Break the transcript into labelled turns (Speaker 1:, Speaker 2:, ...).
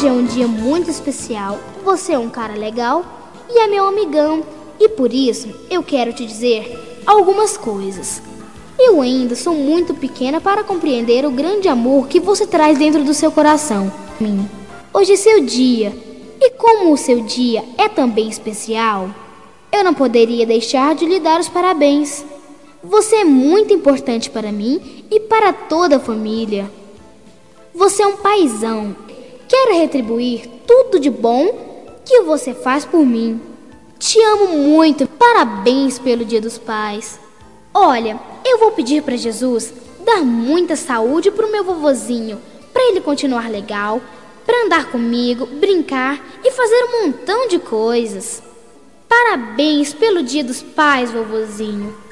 Speaker 1: Hoje é um dia muito especial. Você é um cara legal e é meu amigão. E por isso eu quero te dizer algumas coisas. Eu ainda sou muito pequena para compreender o grande amor que você traz dentro do seu coração. Hoje é seu dia. E como o seu dia é também especial, eu não poderia deixar de lhe dar os parabéns. Você é muito importante para mim e para toda a família. Você é um paizão. Quero retribuir tudo de bom que você faz por mim. Te amo muito. Parabéns pelo Dia dos Pais. Olha, eu vou pedir para Jesus dar muita saúde pro meu vovozinho, para ele continuar legal, para andar comigo, brincar e fazer um montão de coisas. Parabéns pelo Dia dos Pais, vovozinho.